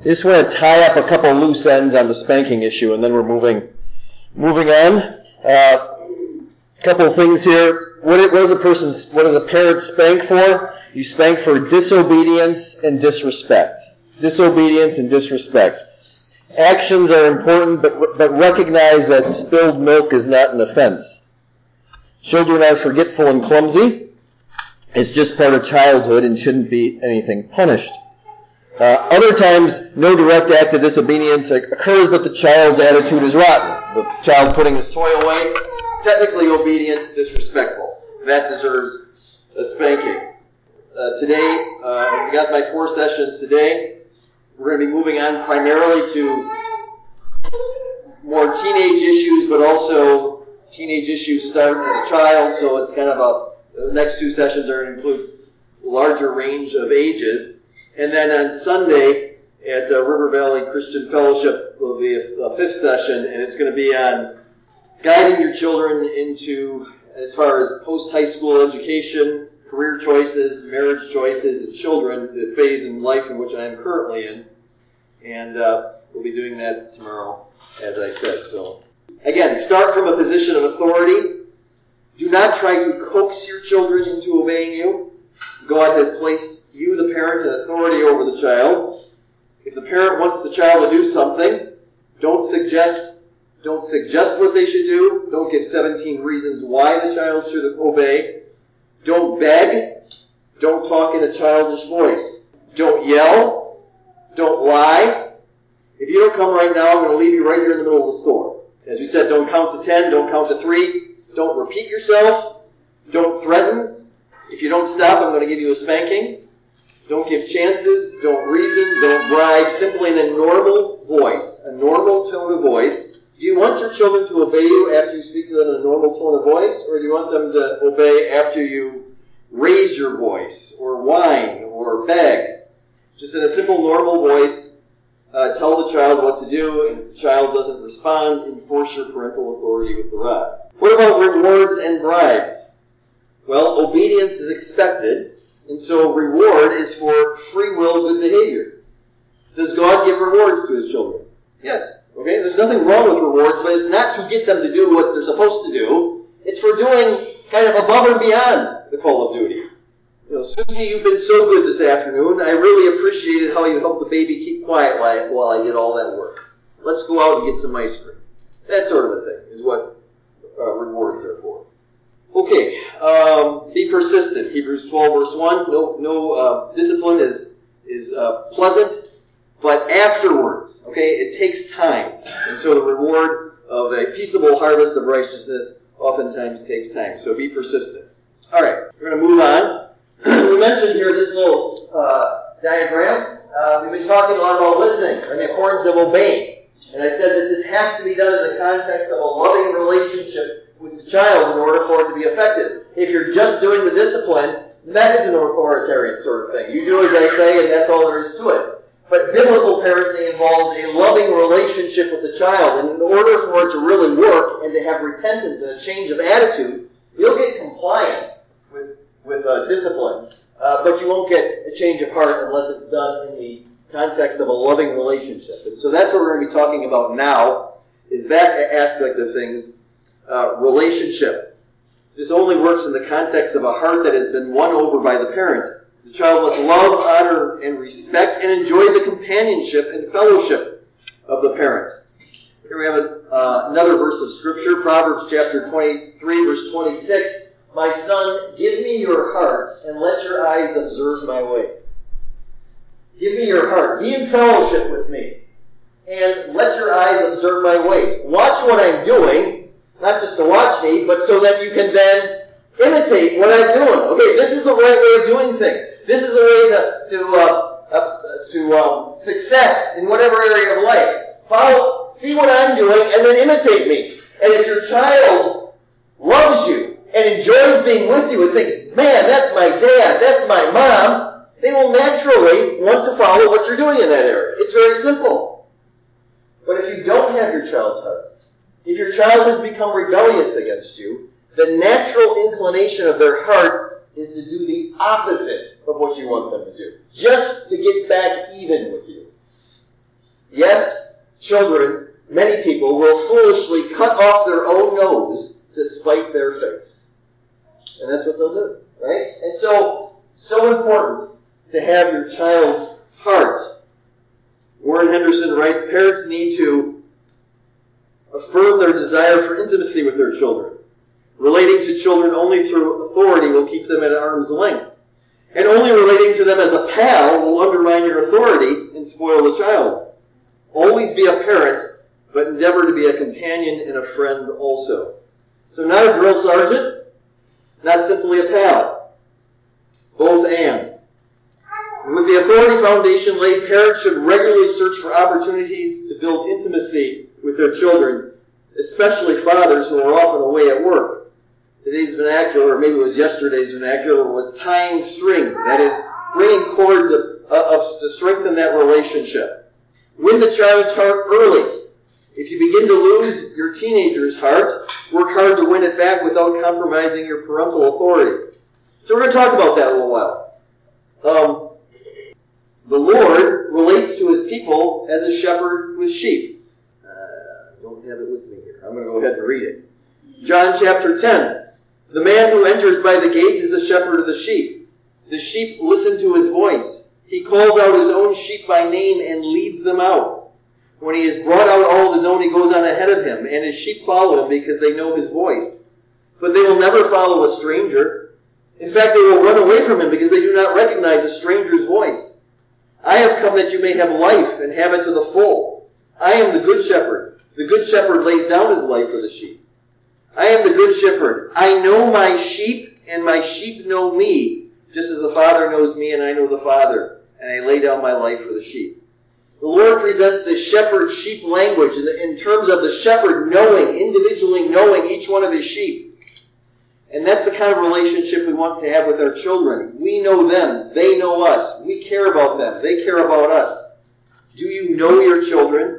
I just want to tie up a couple loose ends on the spanking issue, and then we're moving on. Couple of things here. What does a parent spank for? You spank for disobedience and disrespect. Disobedience and disrespect. Actions are important, but recognize that spilled milk is not an offense. Children are forgetful and clumsy. It's just part of childhood and shouldn't be anything punished. Other times, no direct act of disobedience occurs, but the child's attitude is rotten. The child putting his toy away, technically obedient, disrespectful. That deserves a spanking. Today, we got my 4 sessions today. We're going to be moving on primarily to more teenage issues, but also teenage issues start as a child, so it's kind of the next 2 sessions are going to include a larger range of ages. And then on Sunday at River Valley Christian Fellowship will be a 5th session, and it's going to be on guiding your children into, as far as post-high school education, career choices, marriage choices, and children, the phase in life in which I am currently in. And we'll be doing that tomorrow, as I said. So, again, start from a position of authority. Do not try to coax your children into obeying you. God has placed you, the parent, in authority over the child. If the parent wants the child to do something, don't suggest what they should do. Don't give 17 reasons why the child should obey. Don't beg. Don't talk in a childish voice. Don't yell. Don't lie. If you don't come right now, I'm going to leave you right here in the middle of the store. As we said, don't count to 10. Don't count to 3. Don't repeat yourself. Don't threaten. If you don't stop, I'm going to give you a spanking. Don't give chances. Don't reason. Don't bribe. Simply in a normal voice, a normal tone of voice. Do you want your children to obey you after you speak to them in a normal tone of voice, or do you want them to obey after you raise your voice, or whine, or beg? Just in a simple, normal voice, tell the child what to do, and if the child doesn't respond, enforce your parental authority with the rod. What about rewards and bribes? Well, obedience is expected, and so reward is for free will good behavior. Does God give rewards to His children? Yes. Okay, there's nothing wrong with rewards, but it's not to get them to do what they're supposed to do. It's for doing kind of above and beyond the call of duty. Susie, you've been so good this afternoon. I really appreciated how you helped the baby keep quiet while I did all that work. Let's go out and get some ice cream. That sort of a thing is what rewards are for. Okay, be persistent. Hebrews 12, verse 1. No discipline is pleasant, but afterwards, okay, it takes time. And so the reward of a peaceable harvest of righteousness oftentimes takes time. So be persistent. All right, we're going to move on. We mentioned here this little diagram. We've been talking a lot about listening and the importance of obeying. And I said that this has to be done in the context of a loving relationship with the child in order for it to be effective. If you're just doing the discipline, that is an authoritarian sort of thing. You do as I say, and that's all there is to it. But biblical parenting involves a loving relationship with the child. And in order for it to really work and to have repentance and a change of attitude, you'll get compliance with discipline, but you won't get a change of heart unless it's done in the context of a loving relationship. And so that's what we're going to be talking about now, is that aspect of things, relationship. This only works in the context of a heart that has been won over by the parent. The child must love, honor, and respect, and enjoy the companionship and fellowship of the parent. Here we have another verse of Scripture, Proverbs chapter 23, verse 26. My son, give me your heart, and let your eyes observe my ways. Give me your heart. Be in fellowship with me, and let your eyes observe my ways. Watch what I'm doing, not just to watch me, but so that you can then imitate what I'm doing. Okay, this is the right way of doing things. This is the way to success in whatever area of life. Follow, see what I'm doing, and then imitate me. And if your child loves you and enjoys being with you and thinks, man, that's my dad, that's my mom, they will naturally want to follow what you're doing in that area. It's very simple. But if you don't have your child's heart, if your child has become rebellious against you, the natural inclination of their heart is to do the opposite of what you want them to do, just to get back even with you. Yes, children, many people will foolishly cut off their own nose to spite their face. And that's what they'll do, right? And so important to have your child's heart. Warren Henderson writes, parents need to affirm their desire for intimacy with their children. Relating to children only through authority will keep them at arm's length. And only relating to them as a pal will undermine your authority and spoil the child. Always be a parent, but endeavor to be a companion and a friend also. So not a drill sergeant, not simply a pal. Both and. With the authority foundation laid, parents should regularly search for opportunities to build intimacy with their children, especially fathers who are often away at work. Today's vernacular, or maybe it was yesterday's vernacular, was tying strings. That is, bringing cords to strengthen that relationship. Win the child's heart early. If you begin to lose your teenager's heart, work hard to win it back without compromising your parental authority. So we're going to talk about that in a little while. The Lord relates to his people as a shepherd with sheep. I don't have it with me here. I'm going to go ahead and read it. John chapter 10. The man who enters by the gates is the shepherd of the sheep. The sheep listen to his voice. He calls out his own sheep by name and leads them out. When he has brought out all of his own, he goes on ahead of him, and his sheep follow him because they know his voice. But they will never follow a stranger. In fact, they will run away from him because they do not recognize a stranger's voice. I have come that you may have life and have it to the full. I am the good shepherd. The good shepherd lays down his life for the sheep. I am the good shepherd. I know my sheep, and my sheep know me, just as the Father knows me, and I know the Father, and I lay down my life for the sheep. The Lord presents this shepherd-sheep language in terms of the shepherd knowing, individually knowing each one of his sheep. And that's the kind of relationship we want to have with our children. We know them. They know us. We care about them. They care about us. Do you know your children?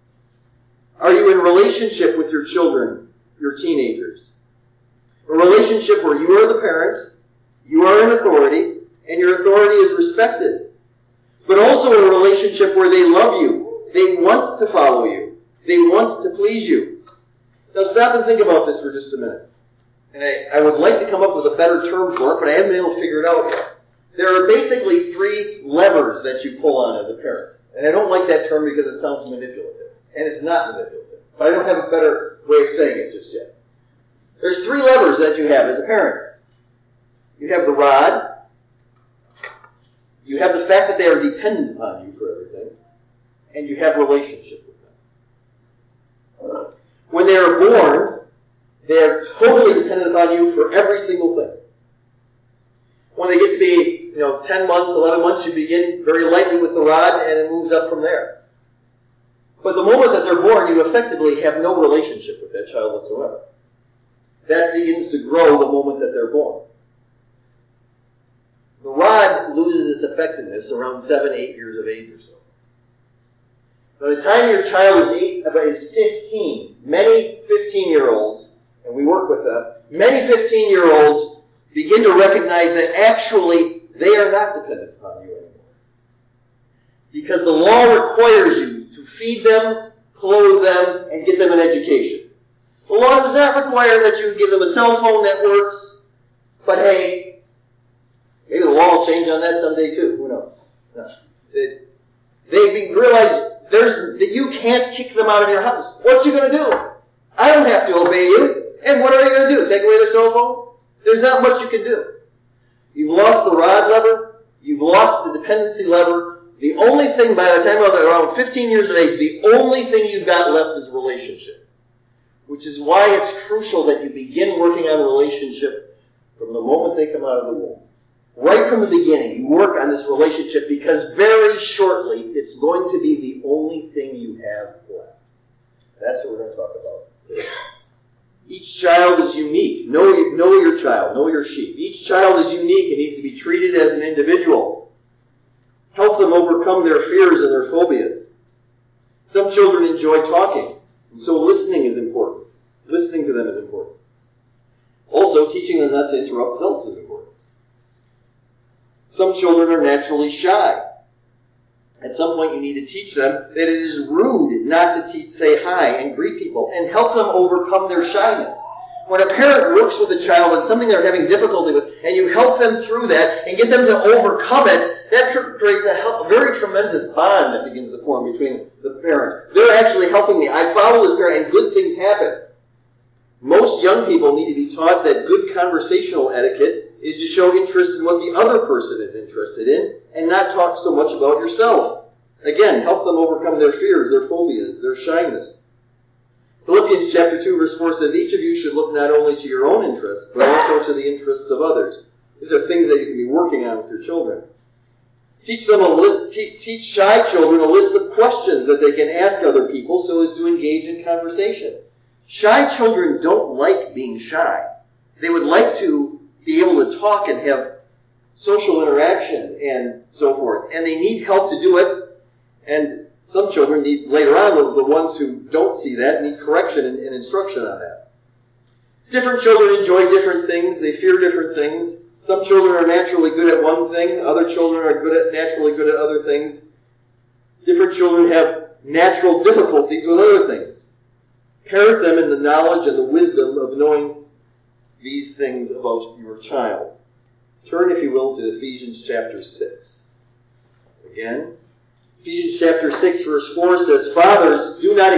Are you in relationship with your children, your teenagers? A relationship where you are the parent, you are in authority, and your authority is respected. But also a relationship where they love you. They want to follow you. They want to please you. Now stop and think about this for just a minute. And I would like to come up with a better term for it, but I haven't been able to figure it out yet. There are basically 3 levers that you pull on as a parent. And I don't like that term because it sounds manipulative. And it's not manipulative. But I don't have a better way of saying it just yet. There's 3 levers that you have as a parent. You have the rod. You have the fact that they are dependent upon you for everything. And you have relationship with them. When they are born, they are totally dependent upon you for every single thing. When they get to be, 10 months, 11 months, you begin very lightly with the rod and it moves up from there. But the moment that they're born, you effectively have no relationship with that child whatsoever. That begins to grow the moment that they're born. The rod loses its effectiveness around 7, 8 years of age or so. By the time your child is 15, many 15-year-olds, and we work with them, many 15-year-olds begin to recognize that actually they are not dependent upon you anymore. Because the law requires you to feed them, clothe them, and get them an education. The law does not require that you give them a cell phone that works, but hey, maybe the law will change on that someday too. Who knows? No. They realize that you can't kick them out of your house. What you going to do? I don't have to obey you. And what are you going to do? Take away their cell phone? There's not much you can do. You've lost the rod lever. You've lost the dependency lever. The only thing, by the time they're around 15 years of age, the only thing you've got left is relationship. Which is why it's crucial that you begin working on relationship from the moment they come out of the womb. Right from the beginning, you work on this relationship because very shortly it's going to be the only thing you have left. That's what we're going to talk about today. Each child is unique. Know your child. Know your sheep. Each child is unique and needs to be treated as an individual. Help them overcome their fears and their phobias. Some children enjoy talking, and so listening is important. Listening to them is important. Also, teaching them not to interrupt adults is important. Some children are naturally shy, At some point you need to teach them that it is rude not to say hi and greet people and help them overcome their shyness. When a parent works with a child on something they're having difficulty with and you help them through that and get them to overcome it, that creates a very tremendous bond that begins to form between the parent. They're actually helping me. I follow this parent and good things happen. Most young people need to be taught that good conversational etiquette is to show interest in what the other person is interested in and not talk so much about yourself. Again, help them overcome their fears, their phobias, their shyness. Philippians chapter 2 verse 4 says, each of you should look not only to your own interests, but also to the interests of others. These are things that you can be working on with your children. Teach shy children a list of questions that they can ask other people so as to engage in conversation. Shy children don't like being shy. They would like to be able to talk and have social interaction and so forth. And they need help to do it. And some children need, later on, the ones who don't see that, need correction and instruction on that. Different children enjoy different things. They fear different things. Some children are naturally good at one thing. Other children are naturally good at other things. Different children have natural difficulties with other things. Parent them in the knowledge and the wisdom of knowing these things about your child. Turn, if you will, to Ephesians chapter 6. Again, Ephesians chapter 6 verse 4 says, fathers, do not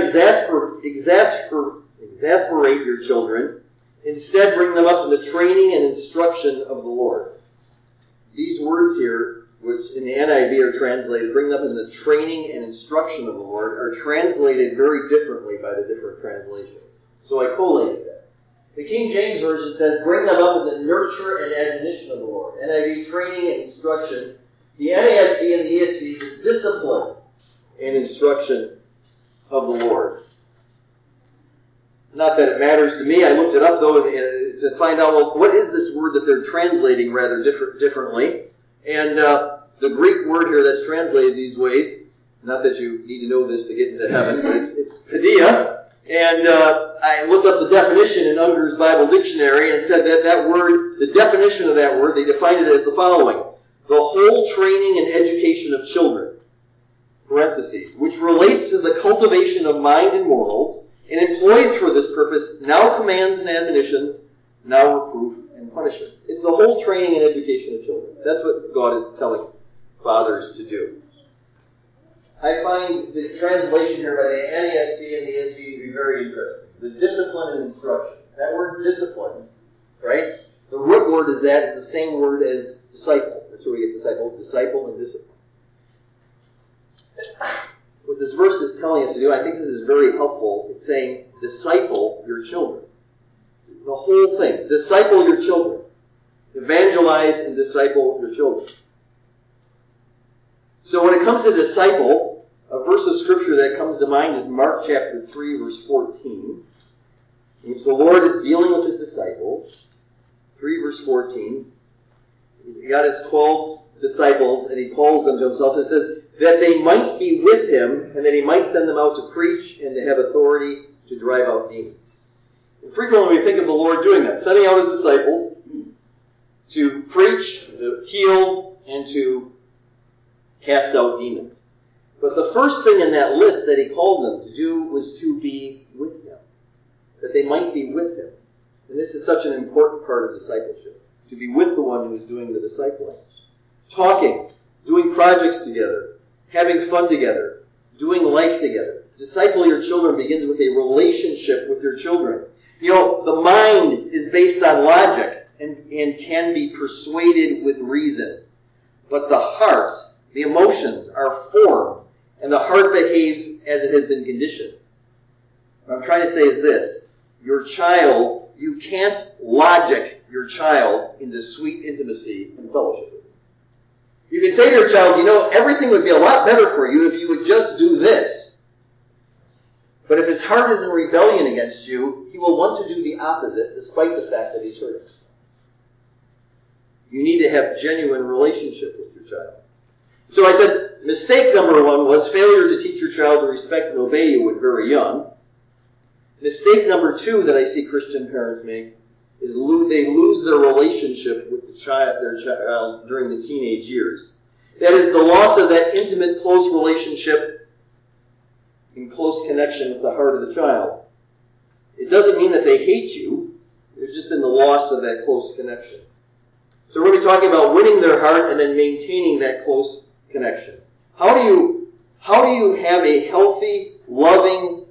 exasperate your children. Instead, bring them up in the training and instruction of the Lord. These words here, which in the NIV are translated, bring them up in the training and instruction of the Lord, are translated very differently by the different translations. So I collated that. The King James Version says, bring them up in the nurture and admonition of the Lord. NIV, training and instruction. The NASB and the ESV, the discipline and instruction of the Lord. Not that it matters to me. I looked it up, though, to find out, well, what is this word that they're translating rather differently? And the Greek word here that's translated these ways, not that you need to know this to get into heaven, but it's paideia. And I looked up the definition in Unger's Bible Dictionary and said that word, the definition of that word, they defined it as the following. The whole training and education of children, parentheses, which relates to the cultivation of mind and morals, and employs for this purpose now commands and admonitions, now reproof and punishment. It's the whole training and education of children. That's what God is telling fathers to do. I find the translation here by the NASB and the ESV to be very interesting. The discipline and instruction. That word discipline, right? The root word is the same word as disciple. That's where we get disciple and discipline. What this verse is telling us to do, I think this is very helpful, it's saying, disciple your children. The whole thing. Disciple your children. Evangelize and disciple your children. So when it comes to disciple, a verse of Scripture that comes to mind is Mark chapter 3, verse 14, in which the Lord is dealing with His disciples. 3, verse 14. He's got His 12 disciples, and He calls them to Himself. It says, that they might be with Him, and that He might send them out to preach and to have authority to drive out demons. And frequently we think of the Lord doing that, sending out His disciples to preach, to heal, and to cast out demons. But the first thing in that list that He called them to do was to be with Him, that they might be with Him. And this is such an important part of discipleship, to be with the one who is doing the discipling. Talking, doing projects together, having fun together, doing life together. Disciple your children begins with a relationship with your children. You know, the mind is based on logic and can be persuaded with reason. But the heart, the emotions, are formed, and the heart behaves as it has been conditioned. What I'm trying to say is this. Your child, you can't logic your child into sweet intimacy and fellowship. You can say to your child, you know, everything would be a lot better for you if you would just do this. But if his heart is in rebellion against you, he will want to do the opposite despite the fact that he's hurting. You need to have genuine relationship with your child. So I said, mistake number one was failure to teach your child to respect and obey you when very young. Mistake number two that I see Christian parents make is they lose their relationship with their child during the teenage years. That is the loss of that intimate, close relationship in close connection with the heart of the child. It doesn't mean that they hate you. There's just been the loss of that close connection. So we're going to be talking about winning their heart and then maintaining that close connection. How do you have a healthy, loving,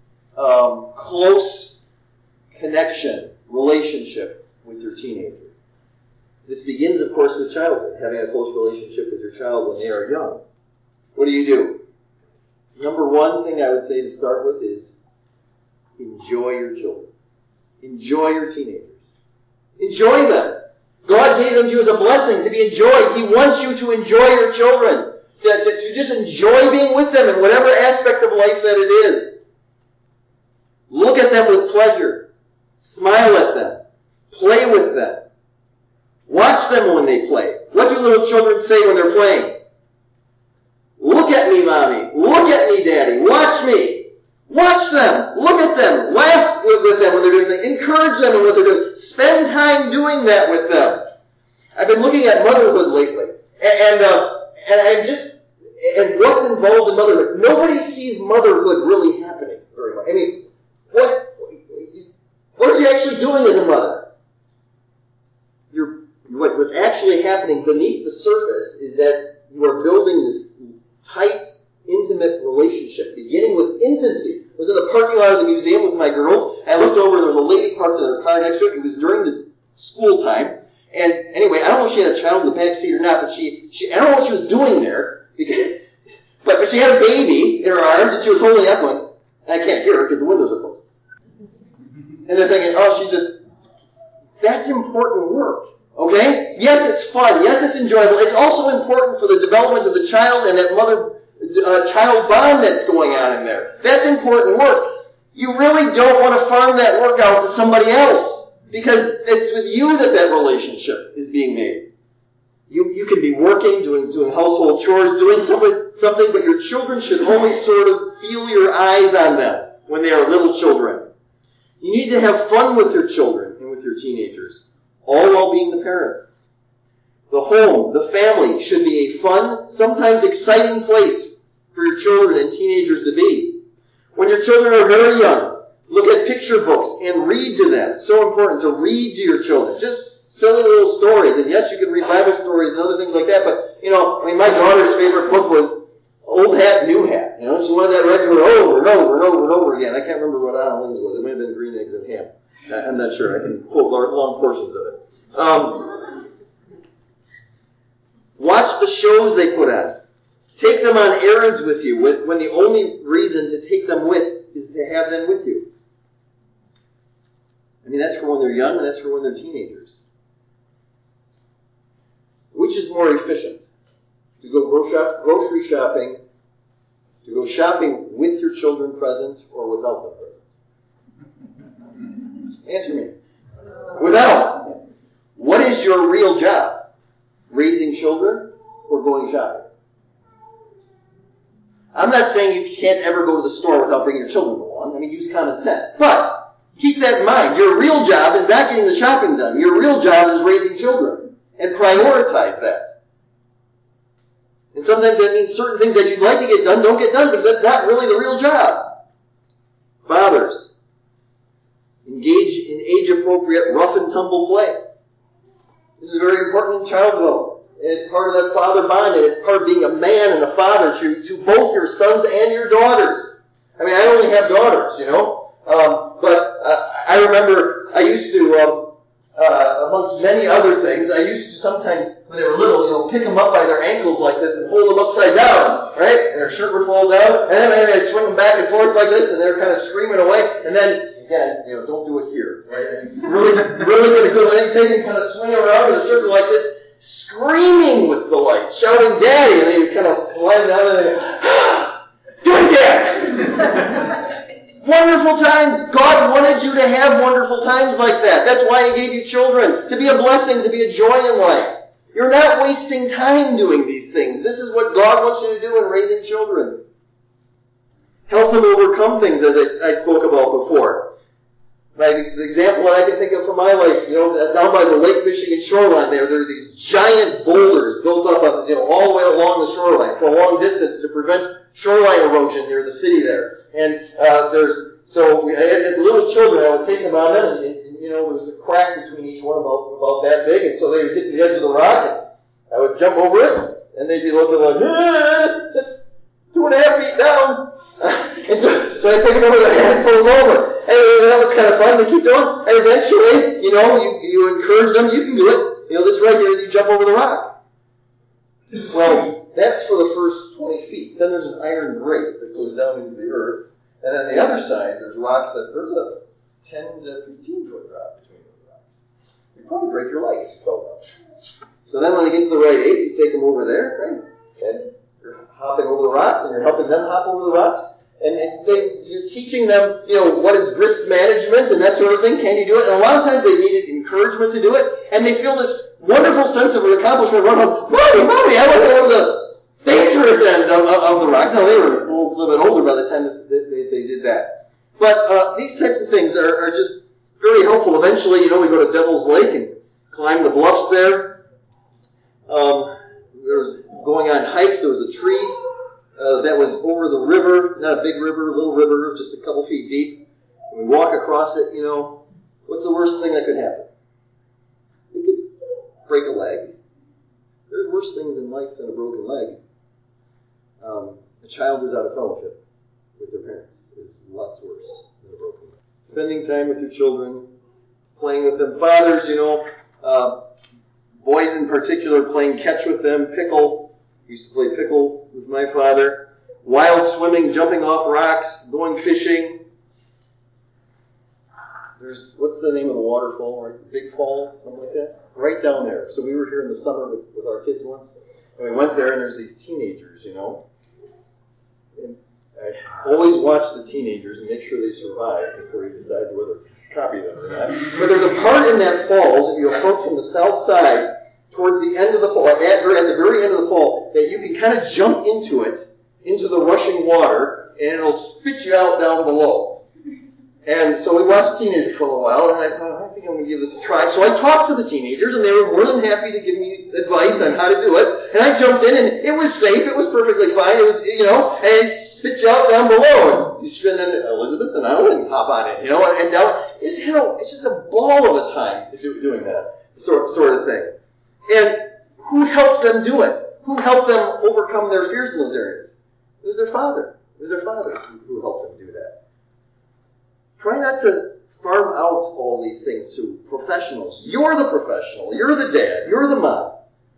close connection, relationship with your teenager? This begins, of course, with childhood, having a close relationship with your child when they are young. What do? Number one thing I would say to start with is enjoy your children. Enjoy your teenagers. Enjoy them. God gave them to you as a blessing to be enjoyed. He wants you to enjoy your children, to just enjoy being with them in whatever aspect of life that it is. Look at them with pleasure. Smile at them. Play with them. Watch them when they play. What do little children say when they're playing? Look at me, Mommy. Look at me, Daddy. Watch me. Watch them. Look at them. Laugh with them when they're doing something. Encourage them in what they're doing. Spend time doing that with them. I've been looking at motherhood lately. And what's involved in motherhood. Nobody sees motherhood really happening very much. I mean, what are you actually doing as a mother? What's actually happening beneath the surface is that you are building this tight, intimate relationship, beginning with infancy. I was in the parking lot of the museum with my girls, and I looked over and there was a lady parked in her car next to it. It was during the school time. And anyway, I don't know if she had a child in the back seat or not, but I don't know what she was doing there, but she had a baby in her arms and she was holding it up going, I can't hear her because the windows are closed. And they're thinking, that's important work. Okay? Yes, it's fun. Yes, it's enjoyable. It's also important for the development of the child and that mother-child bond that's going on in there. That's important work. You really don't want to farm that work out to somebody else because it's with you that relationship is being made. You can be working, doing household chores, doing something, but your children should always sort of feel your eyes on them when they are little children. You need to have fun with your children and with your teenagers. All while being the parent. The home, the family, should be a fun, sometimes exciting place for your children and teenagers to be. When your children are very young, look at picture books and read to them. So important to read to your children. Just silly little stories. And yes, you can read Bible stories and other things like that, but, my daughter's favorite book was Old Hat, New Hat. She wanted that read to her over and over and over and over again. I can't remember what Anna Lynn's was. It might have been Green Eggs and Ham. I'm not sure. I can quote long portions of it. Watch the shows they put on. Take them on errands with you when the only reason to take them with is to have them with you. I mean, that's for when they're young and that's for when they're teenagers. Which is more efficient? To go grocery shopping, to go shopping with your children present or without them present? Answer me. Without. What is your real job? Raising children or going shopping? I'm not saying you can't ever go to the store without bringing your children along. I mean, use common sense. But keep that in mind. Your real job is not getting the shopping done. Your real job is raising children. And prioritize that. And sometimes that means certain things that you'd like to get done don't get done because that's not really the real job. Fathers, engage in age-appropriate rough and tumble play. This is very important in child development. And it's part of that father bond, and it's part of being a man and a father to both your sons and your daughters. I mean, I only have daughters, but I remember I used to, amongst many other things, I used to sometimes, when they were little, pick them up by their ankles like this and hold them upside down, right? And their shirt would fall down, and then maybe I'd swing them back and forth like this, and they're kind of screaming away, and then again, don't do it here, right? Really good. And then you take them kind of swing around in a circle like this, screaming with delight, shouting "Daddy!" And then you kind of slide down and then do it again. Wonderful times. God wanted you to have wonderful times like that. That's why He gave you children, to be a blessing, to be a joy in life. You're not wasting time doing these things. This is what God wants you to do in raising children. Help them overcome things, as I spoke about before. The example that I can think of from my life, down by the Lake Michigan shoreline there are these giant boulders built up all the way along the shoreline for a long distance to prevent shoreline erosion near the city there. And as little children, I would take them on them, and there was a crack between each one about that big, and so they would get to the edge of the rock, and I would jump over it, and they'd be looking like, that's 2.5 feet down. And so I pick them over their hand and pull them over. And that was kind of fun. They keep going. And eventually, you encourage them, you can do it. This right here, you jump over the rock. Well, that's for the first 20 feet. Then there's an iron grate that goes down into the earth. And on the other side, there's rocks there's a 10 to 15 foot drop between those rocks. You'd probably break your leg if you fell down. So then when they get to the right age, you take them over there, right? And you're hopping over the rocks, and you're helping them hop over the rocks. And you're teaching them, what is risk management and that sort of thing. Can you do it? And a lot of times they needed encouragement to do it. And they feel this wonderful sense of accomplishment. Run home, Mommy, I went over the dangerous end of the rocks. Now, they were a little bit older by the time that they did that. But these types of things are just very helpful. Eventually, we go to Devil's Lake and climb the bluffs there. There was going on hikes. There was a tree that was over the river, not a big river, a little river, just a couple feet deep. And we walk across it, what's the worst thing that could happen? It could break a leg. There's worse things in life than a broken leg. A child who's out of fellowship with their parents is lots worse than a broken leg. Spending time with your children, playing with them. Fathers, boys in particular, playing catch with them, pickle. Used to play pickle with my father. Wild swimming, jumping off rocks, going fishing. What's the name of the waterfall, right? Big Fall, something like that? Right down there. So we were here in the summer with our kids once, and we went there, and there's these teenagers, And I always watch the teenagers and make sure they survive before you decide whether to copy them or not. But there's a part in that falls, if you approach from the south side, towards the end of the fall, at the very end of the fall, that you can kind of jump into it, into the rushing water, and it'll spit you out down below. And so we watched the teenagers for a little while, and I thought, I think I'm going to give this a try. So I talked to the teenagers, and they were more than happy to give me advice on how to do it. And I jumped in, and it was safe. It was perfectly fine. It was, and it spit you out down below. And then Elizabeth and I wouldn't hop on it, and down. It's just a ball of a time doing that sort of thing. And who helped them do it? Who helped them overcome their fears in those areas? It was their father. It was their father who helped them do that. Try not to farm out all these things to professionals. You're the professional. You're the dad. You're the mom.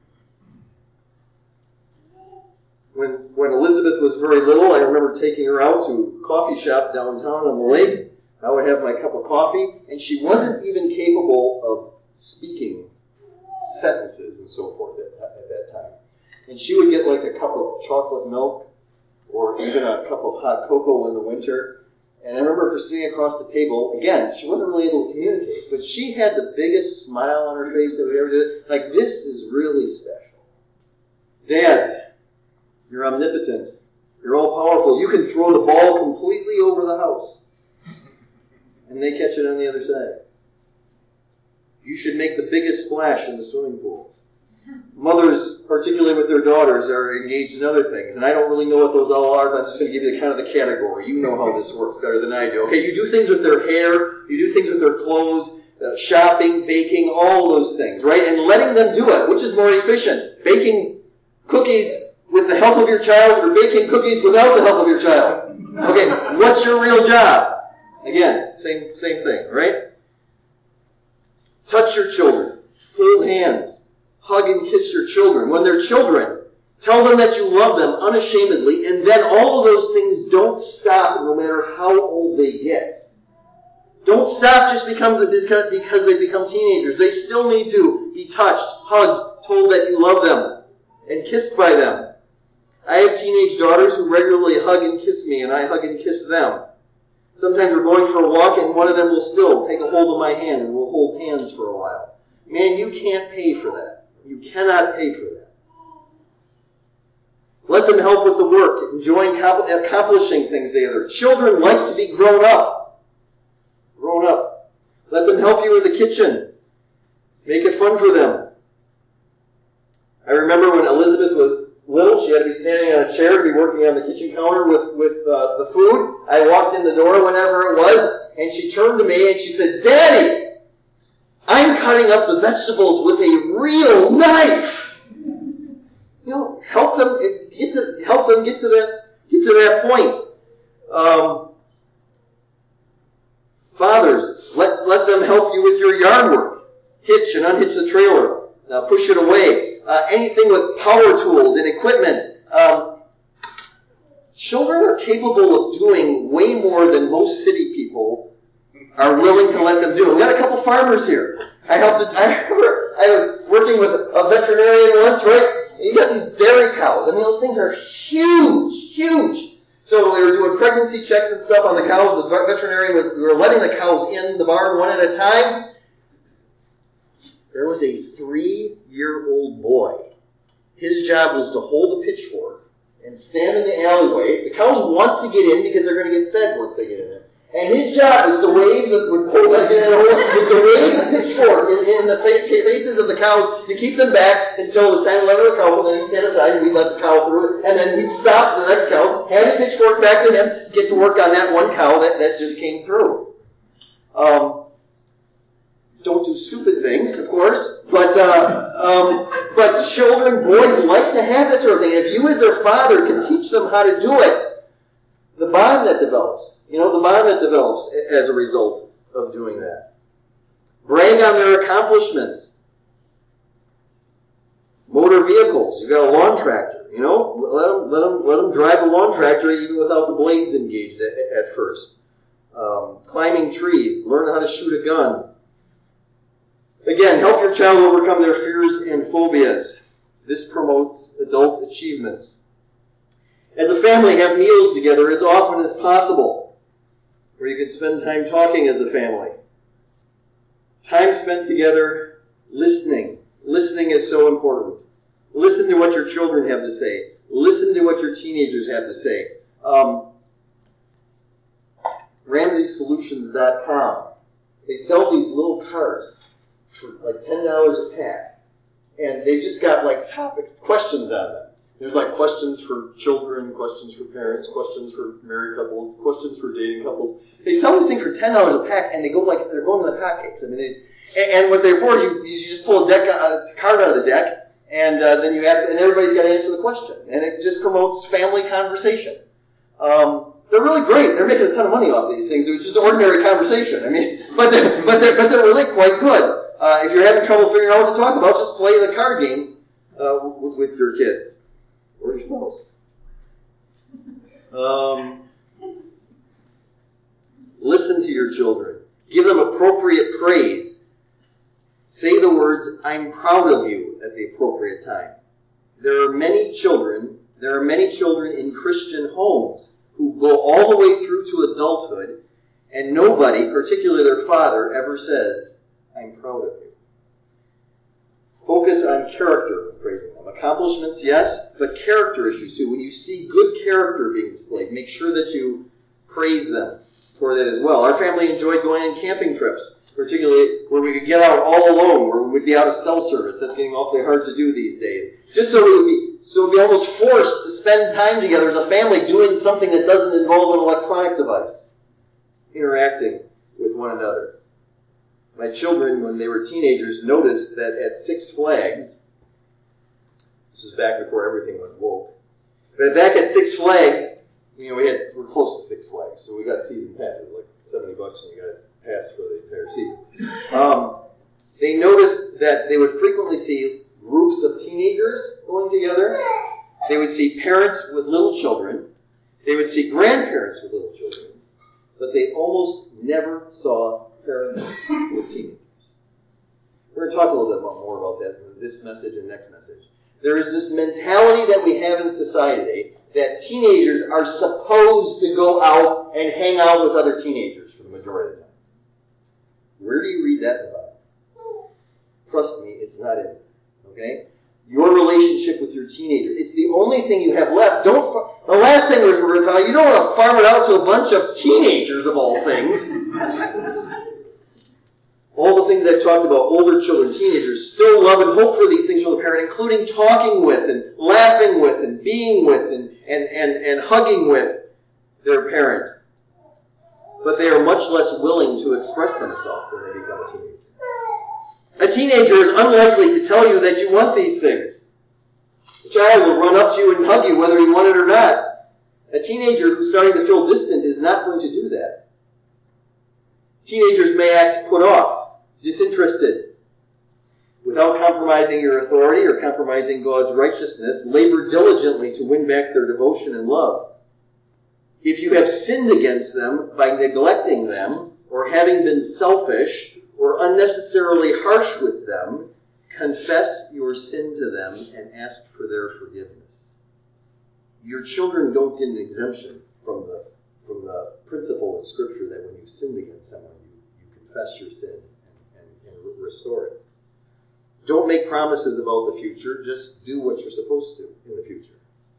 When Elizabeth was very little, I remember taking her out to a coffee shop downtown on the lake. I would have my cup of coffee, and she wasn't even capable of speaking sentences and so forth at that time. And she would get like a cup of chocolate milk or even a cup of hot cocoa in the winter. And I remember her sitting across the table. Again, she wasn't really able to communicate, but she had the biggest smile on her face that we ever did. Like, this is really special. Dads, you're omnipotent. You're all-powerful. You can throw the ball completely over the house, and they catch it on the other side. You should make the biggest splash in the swimming pool. Mothers, particularly with their daughters, are engaged in other things. And I don't really know what those all are, but I'm just going to give you kind of the category. You know how this works better than I do. Okay, you do things with their hair, you do things with their clothes, shopping, baking, all those things, right? And letting them do it, which is more efficient. Baking cookies with the help of your child or baking cookies without the help of your child. Okay, what's your real job? Again, same thing, right? Touch your children. Hold hands. Hug and kiss your children. When they're children, tell them that you love them unashamedly, and then all of those things don't stop no matter how old they get. Don't stop just because they become teenagers. They still need to be touched, hugged, told that you love them, and kissed by them. I have teenage daughters who regularly hug and kiss me, and I hug and kiss them. Sometimes we're going for a walk, and one of them will still take a hold of my hand, and we'll hold hands for a while. Man, you can't pay for that. You cannot pay for that. Let them help with the work, enjoying accomplishing things together. Children like to be grown up. Grown up. Let them help you in the kitchen. Make it fun for them. I remember when Elizabeth was little, she had to be standing on a chair to be working on the kitchen counter with the food. I walked in the door whenever it was, and she turned to me and she said, "Daddy, I'm cutting up the vegetables with a real knife." Help them get to that point. Fathers, let them help you with your yard work. Hitch and unhitch the trailer. Push it away. Anything with power tools and equipment. Children are capable of doing way more than most city people are willing to let them do. We've got a couple farmers here. I remember I was working with a veterinarian once, right? You got these dairy cows. I mean, those things are huge, huge. So we were doing pregnancy checks and stuff on the cows. The veterinarian we were letting the cows in the barn one at a time. There was a 3-year-old boy. His job was to hold a pitchfork and stand in the alleyway. The cows want to get in because they're going to get fed once they get in there. And his job is to wave the pitchfork in the faces of the cows to keep them back until it was time to let the cow, and then he'd stand aside and we'd let the cow through it, and then we'd stop the next cow, hand the pitchfork back to him, get to work on that one cow that just came through. Don't do stupid things, of course, but children, boys like to have that sort of thing. If you as their father can teach them how to do it, the bond that develops as a result of doing that. Brag on their accomplishments. Motor vehicles. You've got a lawn tractor. Let them drive a lawn tractor even without the blades engaged at first. Climbing trees. Learn how to shoot a gun. Again, help your child overcome their fears and phobias. This promotes adult achievements. As a family, have meals together as often as possible, where you can spend time talking as a family. Time spent together listening. Listening is so important. Listen to what your children have to say. Listen to what your teenagers have to say. RamseySolutions.com. They sell these little cards for like $10 a pack. And they've just got like topics, questions on them. There's like questions for children, questions for parents, questions for married couples, questions for dating couples. They sell this thing for $10 a pack, and they're going like hotcakes. I mean, and what they're for is you just pull a card out of the deck, and then you ask, and everybody's got to answer the question, and it just promotes family conversation. They're really great. They're making a ton of money off these things. It was just ordinary conversation. I mean, but they're really quite good. If you're having trouble figuring out what to talk about, just play the card game with your kids. Or your spouse. Listen to your children. Give them appropriate praise. Say the words, "I'm proud of you," at the appropriate time. There are many children in Christian homes who go all the way through to adulthood, and nobody, particularly their father, ever says, "I'm proud of you." Focus on character when praising them. Accomplishments, yes, but character issues too. When you see good character being displayed, make sure that you praise them for that as well. Our family enjoyed going on camping trips, particularly where we could get out all alone, where we would be out of cell service. That's getting awfully hard to do these days. Just so we'd be almost forced to spend time together as a family doing something that doesn't involve an electronic device, interacting with one another. My children, when they were teenagers, noticed that at Six Flags, this was back before everything went woke, but back at Six Flags, we're close to Six Flags, so we got season passes, like $70, and you got a pass for the entire season. They noticed that they would frequently see groups of teenagers going together. They would see parents with little children. They would see grandparents with little children. But they almost never saw parents with teenagers. We're going to talk a little bit more about that in this message and next message. There is this mentality that we have in society today that teenagers are supposed to go out and hang out with other teenagers for the majority of the time. Where do you read that in the Bible? Trust me, it's not in there. Okay? Your relationship with your teenager. It's the only thing you have left. The last thing we're going to tell you, you don't want to farm it out to a bunch of teenagers of all things. All the things I've talked about, older children, teenagers, still love and hope for these things from the parent, including talking with and laughing with and being with and hugging with their parent. But they are much less willing to express themselves when they become a teenager. A teenager is unlikely to tell you that you want these things. A child will run up to you and hug you whether you want it or not. A teenager who's starting to feel distant is not going to do that. Teenagers may act put off, disinterested. Without compromising your authority or compromising God's righteousness, labor diligently to win back their devotion and love. If you have sinned against them by neglecting them, or having been selfish, or unnecessarily harsh with them, confess your sin to them and ask for their forgiveness. Your children don't get an exemption from the principle in Scripture that when you've sinned against someone, you confess your sin and restore it. Don't make promises about the future. Just do what you're supposed to in the future.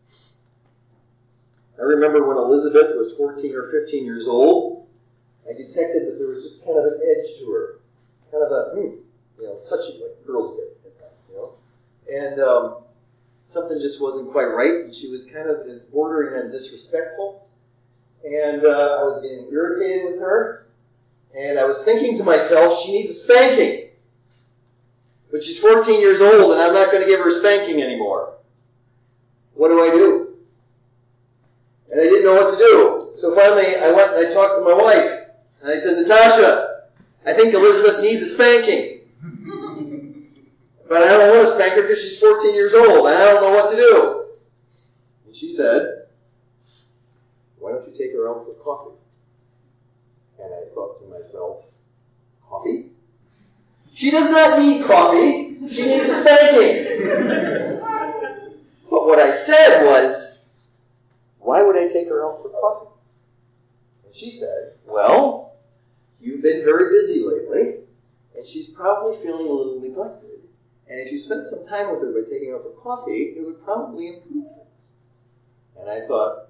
I remember when Elizabeth was 14 or 15 years old, I detected that there was just kind of an edge to her. Kind of a, touchy, like girls get, And something just wasn't quite right. And she was kind of bordering on disrespectful. And I was getting irritated with her. And I was thinking to myself, she needs a spanking. But she's 14 years old, and I'm not going to give her a spanking anymore. What do? And I didn't know what to do. So finally, I went and I talked to my wife. And I said, Natasha, I think Elizabeth needs a spanking. But I don't want to spank her because she's 14 years old, and I don't know what to do. And she said, why don't you take her out for coffee? And I thought to myself, coffee? She does not need coffee. She needs a spanking. But what I said was, why would I take her out for coffee? And she said, well, you've been very busy lately, and she's probably feeling a little neglected. And if you spent some time with her by taking her out for coffee, it would probably improve things. And I thought,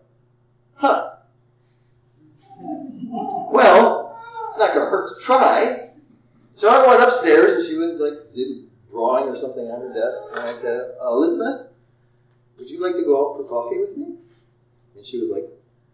well, not going to hurt to try. So I went upstairs, and she was did drawing or something on her desk, and I said, Elizabeth, would you like to go out for coffee with me? And she was like,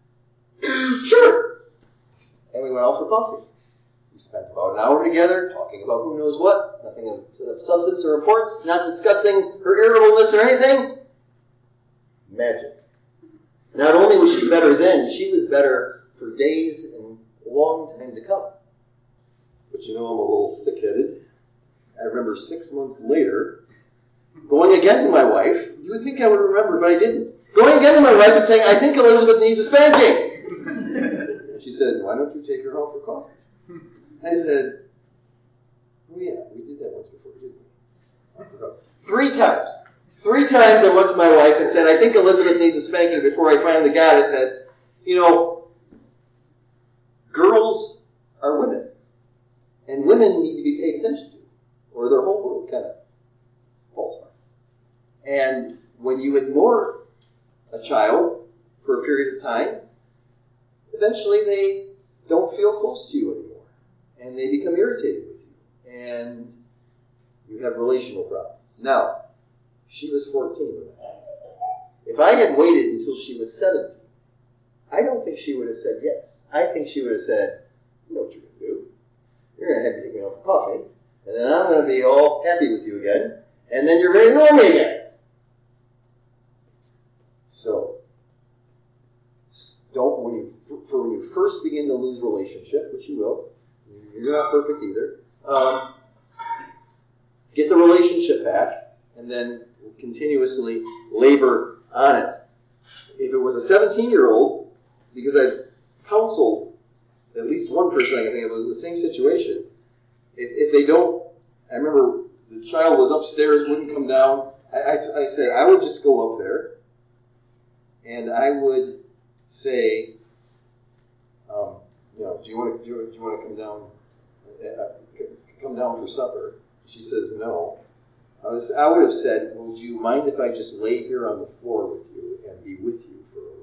sure. And we went out for coffee. We spent about an hour together, talking about who knows what, nothing of substance or importance, not discussing her irritableness or anything. Magic. Not only was she better then, she was better for days and a long time to come. But I'm a little thick-headed. I remember 6 months later, going again to my wife. You would think I would remember, but I didn't. Going again to my wife and saying, I think Elizabeth needs a spanking. And she said, why don't you take her out for coffee? I said, oh yeah, we did that once before, didn't we? I forgot. 3 times. 3 times I went to my wife and said, I think Elizabeth needs a spanking before I finally got it that, girls are women. And women need to be paid attention to, or their whole world kind of falls apart. And when you ignore a child for a period of time, eventually they don't feel close to you anymore. And they become irritated with you. And you have relational problems. Now, she was 14 when that happened. If I had waited until she was 17, I don't think she would have said yes. I think she would have said, you know what you're going to do. You're going to have to take me out for coffee, and then I'm going to be all happy with you again, and then you're going to ignore me again. So, when you first begin to lose relationship, which you will, you're not perfect either, get the relationship back, and then continuously labor on it. If it was a 17-year-old, because I counseled at least one person I can think of was in the same situation. If they don't, I remember the child was upstairs, wouldn't come down. I said I would just go up there, and I would say, do you want to come down? Come down for supper. She says no. I would have said, well, do you mind if I just lay here on the floor with you and be with you for a little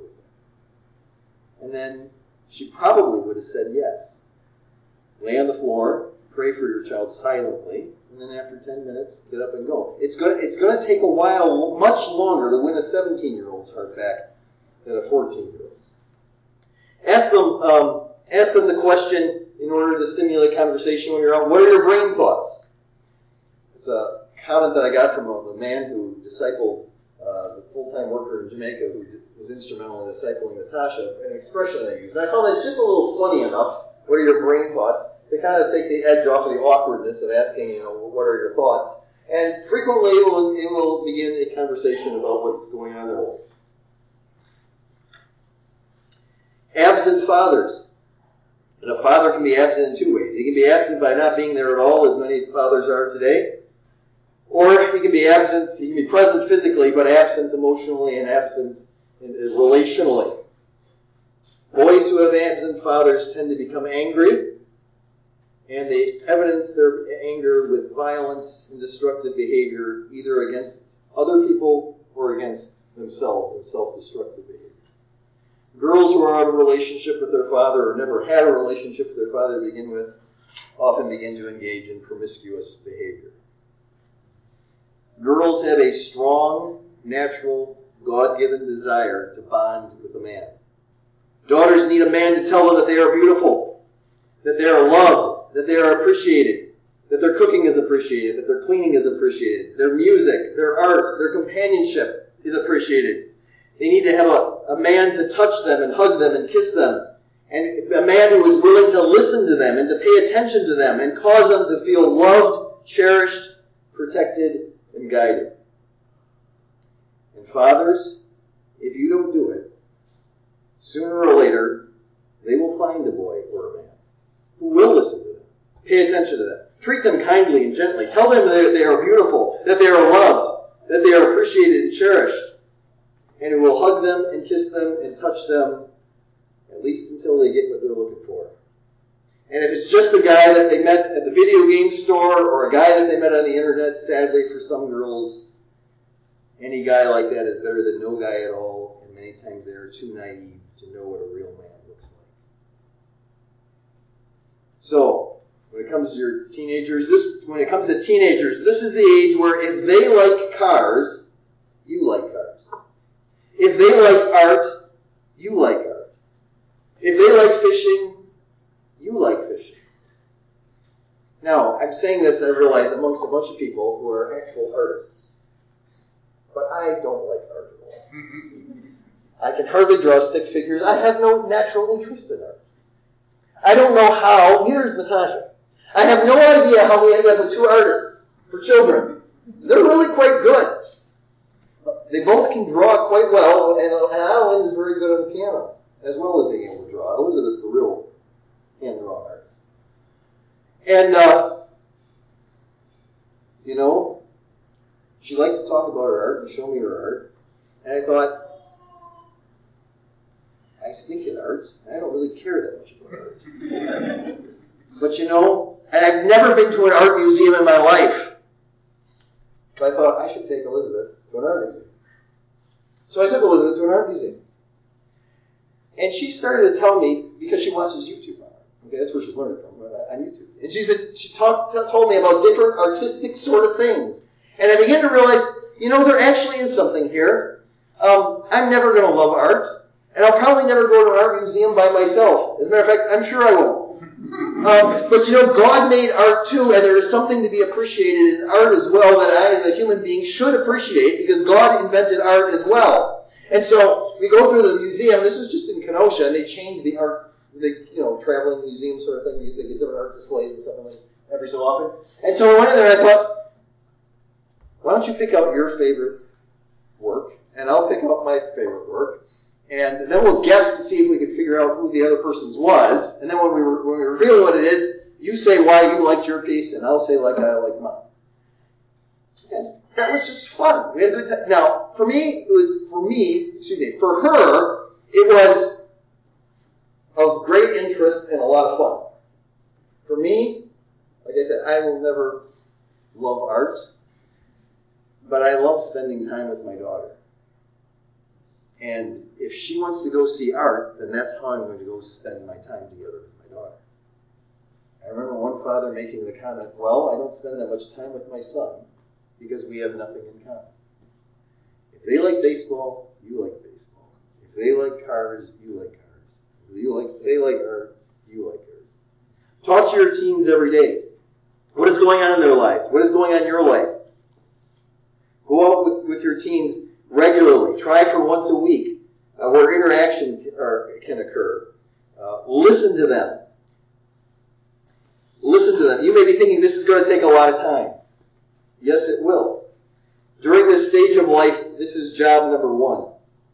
bit? And then she probably would have said yes. Lay on the floor, pray for your child silently, and then after 10 minutes, get up and go. It's going to take a while, much longer, to win a 17-year-old's heart back than a 14-year-old. Ask them the question in order to stimulate conversation when you're out. What are your brain thoughts? It's a comment that I got from the man who discipled the full-time worker in Jamaica who was instrumental in discipling Natasha, an expression I use. And I found that it's just a little funny enough. What are your brain thoughts? To kind of take the edge off of the awkwardness of asking, what are your thoughts? And frequently it will begin a conversation about what's going on in their life. Absent fathers. And a father can be absent in two ways. He can be absent by not being there at all, as many fathers are today. Or he can be present physically, but absent emotionally and absent relationally. Boys who have absent fathers tend to become angry, and they evidence their anger with violence and destructive behavior, either against other people or against themselves in self-destructive behavior. Girls who are out of a relationship with their father or never had a relationship with their father to begin with often begin to engage in promiscuous behavior. Girls have a strong, natural, God-given desire to bond with a man. Daughters need a man to tell them that they are beautiful, that they are loved, that they are appreciated, that their cooking is appreciated, that their cleaning is appreciated, their music, their art, their companionship is appreciated. They need to have a man to touch them and hug them and kiss them, and a man who is willing to listen to them and to pay attention to them and cause them to feel loved, cherished, protected, and guided. And fathers, if you don't do it, sooner or later, they will find a boy or a man who will listen to them, pay attention to them, treat them kindly and gently, tell them that they are beautiful, that they are loved, that they are appreciated and cherished, and who will hug them and kiss them and touch them, at least until they get what they're looking for. And if it's just a guy that they met at the video game store or a guy that they met on the internet, sadly for some girls, any guy like that is better than no guy at all, and many times they are too naive to know what a real man looks like. So, when it comes to your teenagers, this is the age where if they like cars, you like cars. If they like art, you like art. If they like fishing, you like fishing. Now, I'm saying this, I realize, amongst a bunch of people who are actual artists. But I don't like art at all. I can hardly draw stick figures. I have no natural interest in art. I don't know how, neither does Natasha. I have no idea how we end up with two artists for children. They're really quite good. They both can draw quite well, and Adeline is very good on the piano, as well as being able to draw. Elizabeth's the real hand-drawn artist. And, she likes to talk about her art and show me her art. And I thought, I stink at art, and I don't really care that much about art. But and I've never been to an art museum in my life. So I thought, I should take Elizabeth to an art museum. So I took Elizabeth to an art museum. And she started to tell me, because she watches YouTube on art. Okay, that's where she's learning from, on YouTube. And she told me about different artistic sort of things. And I began to realize, there actually is something here. I'm never going to love art. And I'll probably never go to an art museum by myself. As a matter of fact, I'm sure I won't. But God made art too, and there is something to be appreciated in art as well that I, as a human being, should appreciate, because God invented art as well. And so we go through the museum. This was just in Kenosha, and they changed the art, traveling museum sort of thing. They get different art displays and stuff like every so often. And so I went in there and I thought, why don't you pick out your favorite work, and I'll pick out my favorite work, and then we'll guess to see if we can figure out who the other person's was, and then when we reveal what it is, you say why you liked your piece, and I'll say like I like mine. And that was just fun. We had a good time. Now, for her, it was of great interest and a lot of fun. For me, like I said, I will never love art, but I love spending time with my daughter. And if she wants to go see art, then that's how I'm going to go spend my time together with my daughter. I remember one father making the comment, well, I don't spend that much time with my son because we have nothing in common. If they like baseball, you like baseball. If they like cars, you like cars. If they like art, you like art. Talk to your teens every day. What is going on in their lives? What is going on in your life? Go out with your teens regularly. Try for once a week where interaction can occur. Listen to them. Listen to them. You may be thinking this is going to take a lot of time. Yes, it will. During this stage of life, this is job number one.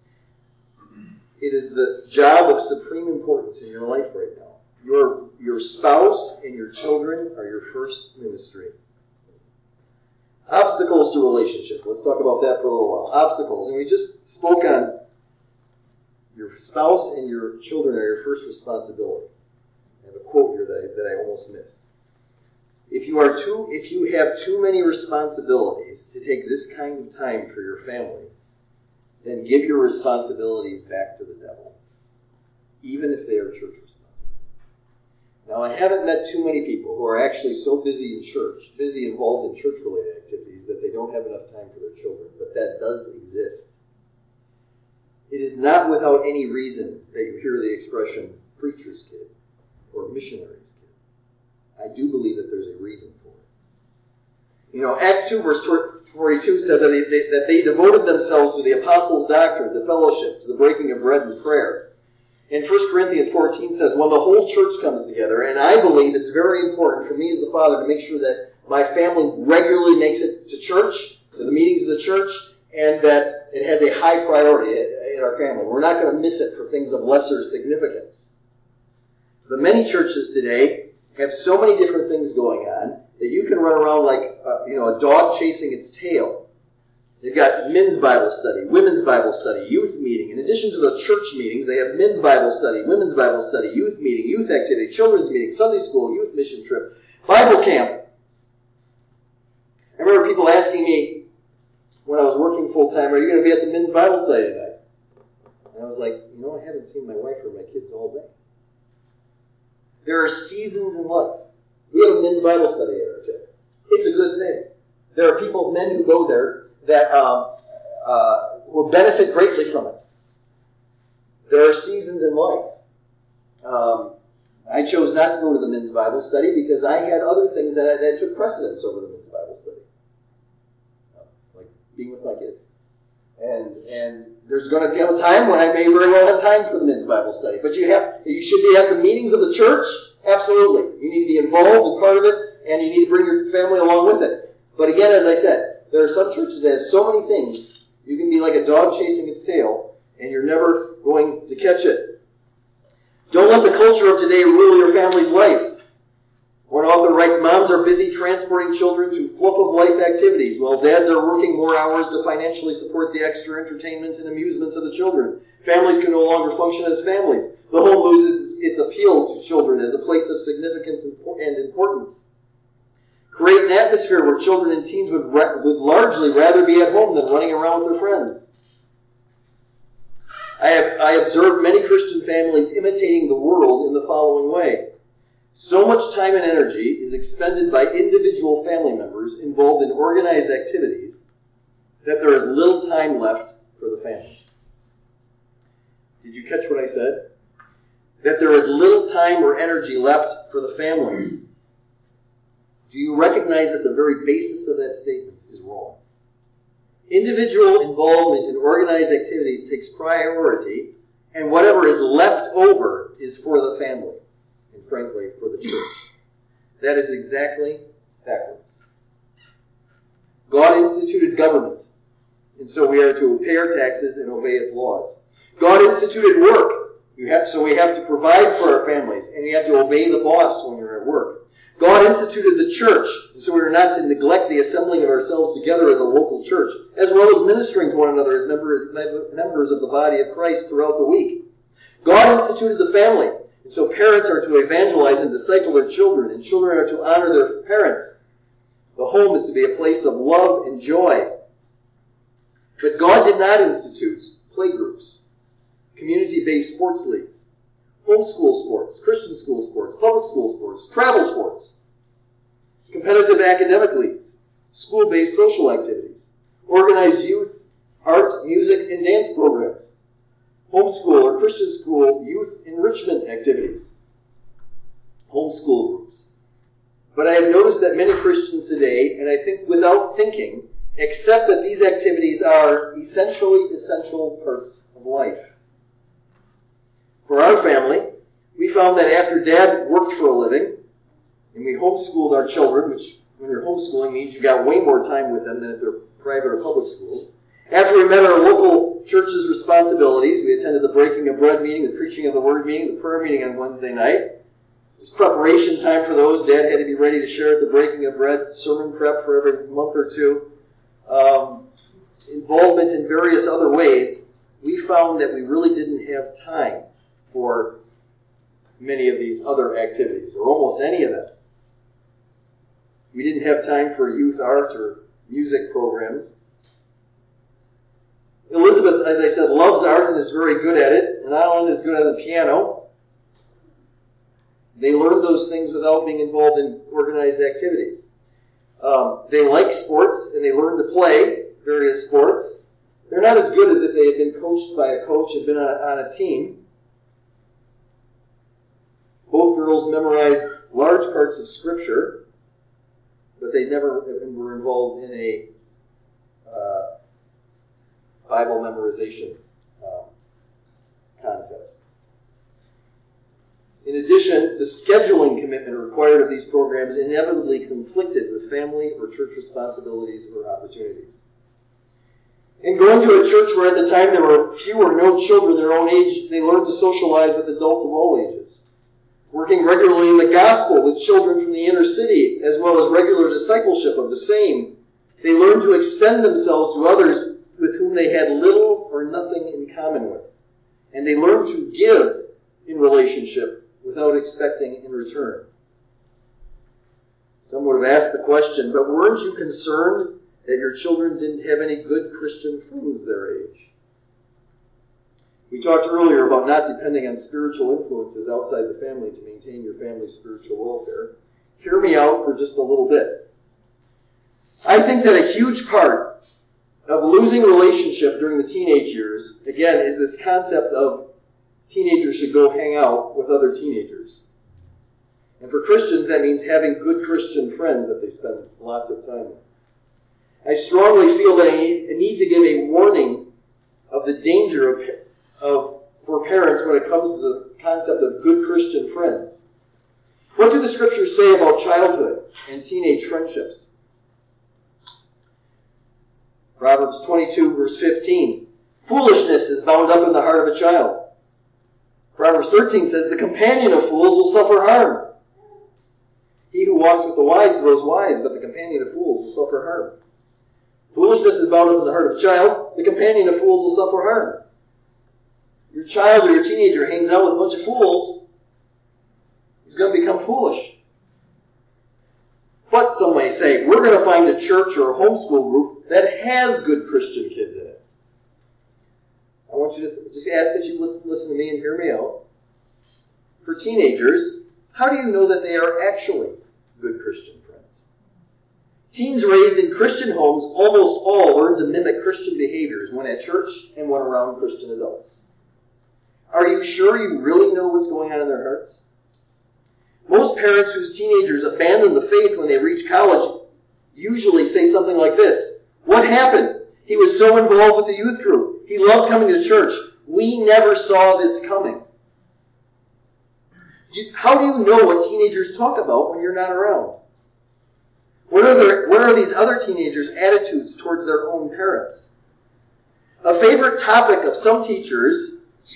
It is the job of supreme importance in your life right now. Your spouse and your children are your first ministry. Obstacles to relationship. Let's talk about that for a little while. Obstacles. And we just spoke on your spouse and your children are your first responsibility. I have a quote here that I almost missed. If you have too many responsibilities to take this kind of time for your family, then give your responsibilities back to the devil, even if they are church responsibilities. Now, I haven't met too many people who are actually so busy in church, busy involved in church-related activities, that they don't have enough time for their children, but that does exist. It is not without any reason that you hear the expression preacher's kid or missionary's kid. I do believe that there's a reason for it. You know, Acts 2 verse 42 says that they devoted themselves to the apostles' doctrine, to fellowship, to the breaking of bread and prayer. And 1 Corinthians 14 says, when the whole church comes together, and I believe it's very important for me as the father to make sure that my family regularly makes it to church, to the meetings of the church, and that it has a high priority in our family. We're not going to miss it for things of lesser significance. But many churches today have so many different things going on that you can run around like a dog chasing its tail. They've got men's Bible study, women's Bible study, youth meeting. In addition to the church meetings, they have men's Bible study, women's Bible study, youth meeting, youth activity, children's meeting, Sunday school, youth mission trip, Bible camp. I remember people asking me when I was working full-time, are you going to be at the men's Bible study tonight? And I was like, I haven't seen my wife or my kids all day. There are seasons in life. We have a men's Bible study at our church. It's a good thing. There are men who go there that will benefit greatly from it. There are seasons in life. I chose not to go to the men's Bible study because I had other things that took precedence over the men's Bible study, like being with my kids. And there's going to come a time when I may very well have time for the men's Bible study. But you should be at the meetings of the church. Absolutely, you need to be involved in part of it, and you need to bring your family along with it. But again, as I said, there are some churches that have so many things, you can be like a dog chasing its tail, and you're never going to catch it. Don't let the culture of today rule your family's life. One author writes, moms are busy transporting children to fluff-of-life activities, while dads are working more hours to financially support the extra entertainment and amusements of the children. Families can no longer function as families. The home loses its appeal to children as a place of significance and importance. Create an atmosphere where children and teens would largely rather be at home than running around with their friends. I observed many Christian families imitating the world in the following way. So much time and energy is expended by individual family members involved in organized activities that there is little time left for the family. Did you catch what I said? That there is little time or energy left for the family. Do you recognize that the very basis of that statement is wrong? Individual involvement in organized activities takes priority, and whatever is left over is for the family, and frankly, for the church. That is exactly backwards. God instituted government, and so we are to pay our taxes and obey its laws. God instituted work, so we have to provide for our families, and we have to obey the boss when you're at work. God instituted the church, and so we are not to neglect the assembling of ourselves together as a local church, as well as ministering to one another as members of the body of Christ throughout the week. God instituted the family, and so parents are to evangelize and disciple their children, and children are to honor their parents. The home is to be a place of love and joy. But God did not institute playgroups, community-based sports leagues, homeschool sports, Christian school sports, public school sports, travel sports, competitive academic leagues, school-based social activities, organized youth, art, music, and dance programs, homeschool or Christian school youth enrichment activities, homeschool groups. But I have noticed that many Christians today, and I think without thinking, accept that these activities are essentially essential parts of life. For our family, we found that after Dad worked for a living, and we homeschooled our children, which when you're homeschooling means you got way more time with them than if they're private or public school. After we met our local church's responsibilities, we attended the breaking of bread meeting, the preaching of the word meeting, the prayer meeting on Wednesday night. It was preparation time for those. Dad had to be ready to share at the breaking of bread, sermon prep for every month or two. Involvement in various other ways. We found that we really didn't have time for many of these other activities, or almost any of them. We didn't have time for youth art or music programs. Elizabeth, as I said, loves art and is very good at it, and Alan is good at the piano. They learned those things without being involved in organized activities. They like sports, and they learn to play various sports. They're not as good as if they had been coached by a coach and been on a team. Both girls memorized large parts of Scripture, but they never were involved in a Bible memorization contest. In addition, the scheduling commitment required of these programs inevitably conflicted with family or church responsibilities or opportunities. And going to a church where at the time there were few or no children their own age, they learned to socialize with adults of all ages. Working regularly in the gospel with children from the inner city, as well as regular discipleship of the same, they learned to extend themselves to others with whom they had little or nothing in common with. And they learned to give in relationship without expecting in return. Some would have asked the question, but weren't you concerned that your children didn't have any good Christian friends their age? We talked earlier about not depending on spiritual influences outside the family to maintain your family's spiritual welfare. Hear me out for just a little bit. I think that a huge part of losing relationship during the teenage years, again, is this concept of teenagers should go hang out with other teenagers. And for Christians, that means having good Christian friends that they spend lots of time with. I strongly feel that I need to give a warning of the danger for parents when it comes to the concept of good Christian friends. What do the Scriptures say about childhood and teenage friendships? Proverbs 22, verse 15. Foolishness is bound up in the heart of a child. Proverbs 13 says, the companion of fools will suffer harm. He who walks with the wise grows wise, but the companion of fools will suffer harm. Foolishness is bound up in the heart of a child. The companion of fools will suffer harm. Your child or your teenager hangs out with a bunch of fools, he's going to become foolish. But some may say, we're going to find a church or a homeschool group that has good Christian kids in it. I want you to just ask that you listen to me and hear me out. For teenagers, how do you know that they are actually good Christian friends? Teens raised in Christian homes almost all learn to mimic Christian behaviors when at church and when around Christian adults. Are you sure you really know what's going on in their hearts? Most parents whose teenagers abandon the faith when they reach college usually say something like this. What happened? He was so involved with the youth group. He loved coming to church. We never saw this coming. How do you know what teenagers talk about when you're not around? What are these other teenagers' attitudes towards their own parents? A favorite topic of some teenagers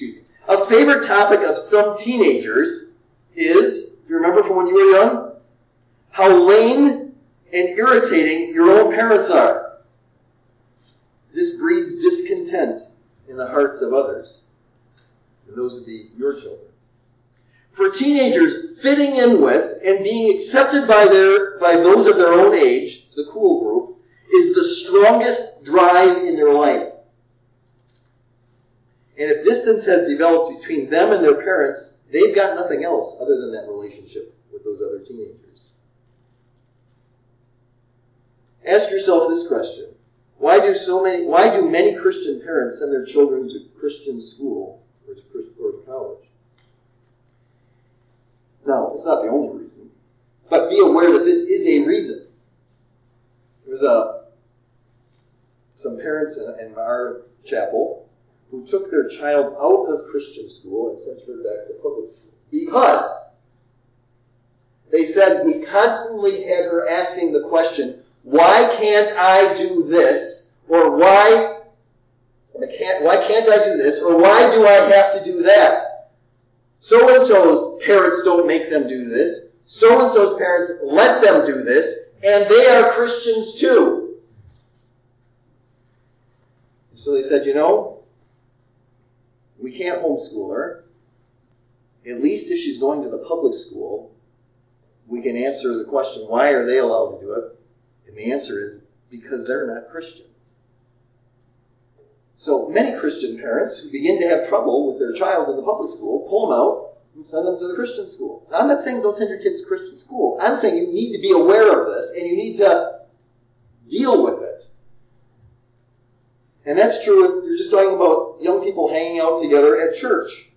is, do you remember from when you were young? How lame and irritating your own parents are. This breeds discontent in the hearts of others. And those would be your children. For teenagers, fitting in with and being accepted by those of their own age, the cool group, is the strongest drive in their life. And if distance has developed between them and their parents, they've got nothing else other than that relationship with those other teenagers. Ask yourself this question. Why do many Christian parents send their children to Christian school or to college? Now, it's not the only reason. But be aware that this is a reason. There's some parents in our chapel who took their child out of Christian school and sent her back to public school. Because they said we constantly had her asking the question, why can't I do this? Or why can't I do this? Or why do I have to do that? So-and-so's parents don't make them do this. So-and-so's parents let them do this. And they are Christians too. So they said, we can't homeschool her. At least if she's going to the public school, we can answer the question, why are they allowed to do it? And the answer is, because they're not Christians. So many Christian parents who begin to have trouble with their child in the public school, pull them out and send them to the Christian school. Now, I'm not saying don't send your kids to Christian school. I'm saying you need to be aware of this and you need to deal with it. And that's true if you're just talking about young people hanging out together at church.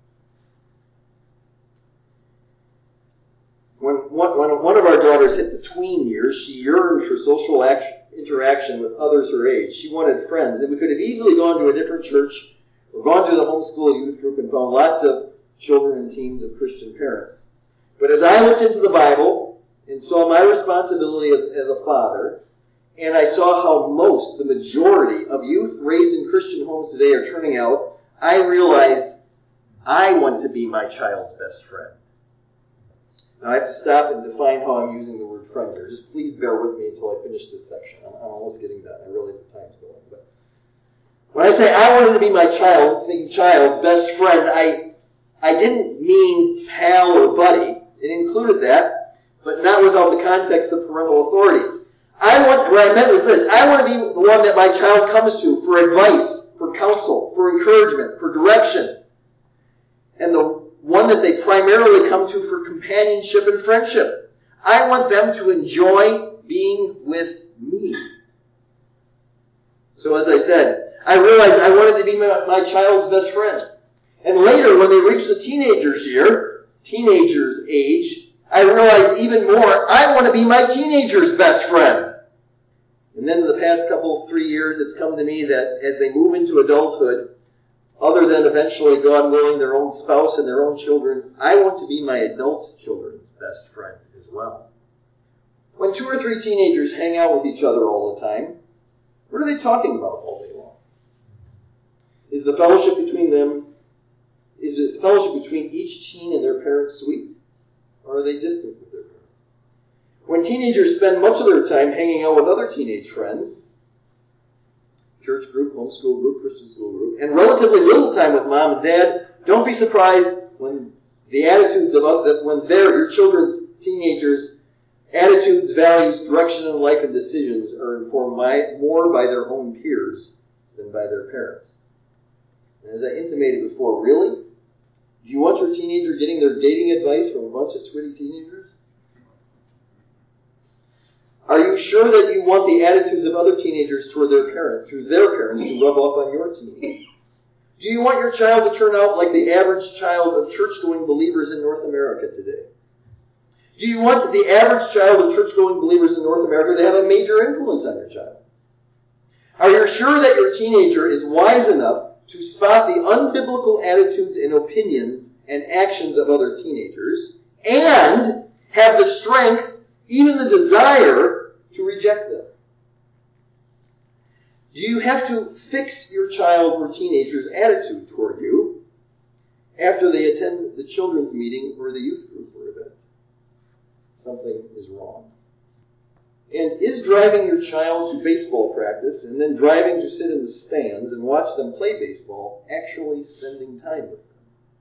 When one of our daughters hit the tween years, she yearned for social interaction with others her age. She wanted friends. And we could have easily gone to a different church or gone to the homeschool youth group and found lots of children and teens of Christian parents. But as I looked into the Bible and saw my responsibility as a father, and I saw how the majority of youth raised in Christian homes today are turning out, I realized I want to be my child's best friend. Now I have to stop and define how I'm using the word friend here. Just please bear with me until I finish this section. I'm almost getting done. I realize the time's going. But when I say I wanted to be my child's best friend, I didn't mean pal or buddy. It included that, but not without the context of parental authority. What I meant was this. I want to be the one that my child comes to for advice, for counsel, for encouragement, for direction. And the one that they primarily come to for companionship and friendship. I want them to enjoy being with me. So as I said, I realized I wanted to be my child's best friend. And later, when they reached the teenager's age, I realized even more, I want to be my teenager's best friend. And then in the past 3 years, it's come to me that as they move into adulthood, other than eventually, God willing, their own spouse and their own children, I want to be my adult children's best friend as well. When 2 or 3 teenagers hang out with each other all the time, what are they talking about all day long? Is the fellowship between each teen and their parents sweet? Or are they distant with their parents? When teenagers spend much of their time hanging out with other teenage friends, church group, homeschool group, Christian school group, and relatively little time with mom and dad, don't be surprised when your children's teenagers' attitudes, values, direction in life, and decisions are informed more by their own peers than by their parents. And as I intimated before, really? Do you want your teenager getting their dating advice from a bunch of twitty teenagers? Are you sure that you want the attitudes of other teenagers through their parents to rub off on your teen? Do you want your child to turn out like the average child of church-going believers in North America today? Do you want the average child of church-going believers in North America to have a major influence on your child? Are you sure that your teenager is wise enough to spot the unbiblical attitudes and opinions and actions of other teenagers and have the strength, even the desire, to reject them? Do you have to fix your child or teenager's attitude toward you after they attend the children's meeting or the youth group or event? Something is wrong. And is driving your child to baseball practice and then driving to sit in the stands and watch them play baseball actually spending time with them?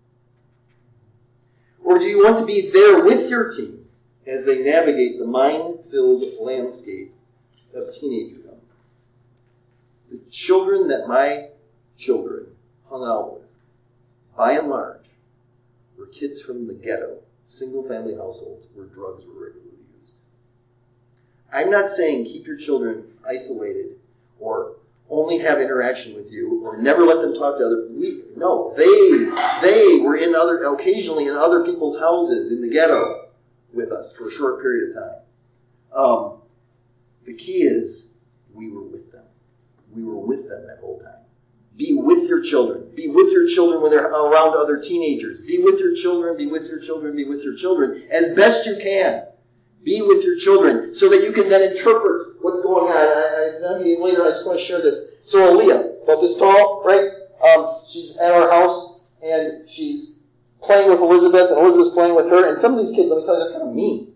Or do you want to be there with your teen as they navigate the mine-filled landscape of teenagerdom? The children that my children hung out with, by and large, were kids from the ghetto, single-family households where drugs were regularly used. I'm not saying keep your children isolated or only have interaction with you or never let them talk to other people. No, they were occasionally in other people's houses in the ghetto with us for a short period of time. The key is we were with them. We were with them that whole time. Be with your children. Be with your children when they're around other teenagers. Be with your children, be with your children, be with your children as best you can. Be with your children so that you can then interpret what's going on. Later, I just want to share this. So Aaliyah, about this tall, right? She's at our house, and she's playing with Elizabeth, and Elizabeth's playing with her. And some of these kids, let me tell you, they're kind of mean.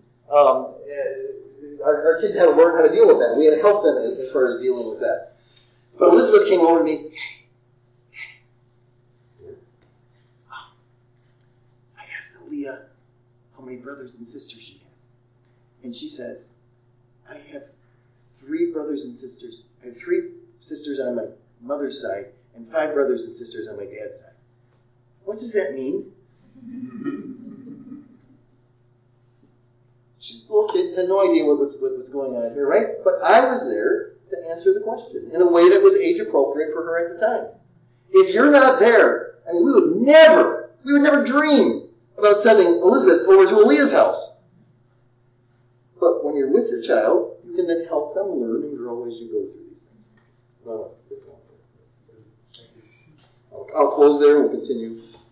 Our kids had to learn how to deal with that. We had to help them as far as dealing with that. But Elizabeth came over to me. I asked Aaliyah how many brothers and sisters she has. And she says, I have 3 brothers and sisters. I have 3 sisters on my mother's side and 5 brothers and sisters on my dad's side. What does that mean? She's a little kid, has no idea what's going on here, right? But I was there to answer the question in a way that was age appropriate for her at the time. If you're not there, I mean, we would never dream about sending Elizabeth over to Aaliyah's house. But when you're with your child, you can then help them learn and grow as you go through these things. I'll close there and we'll continue.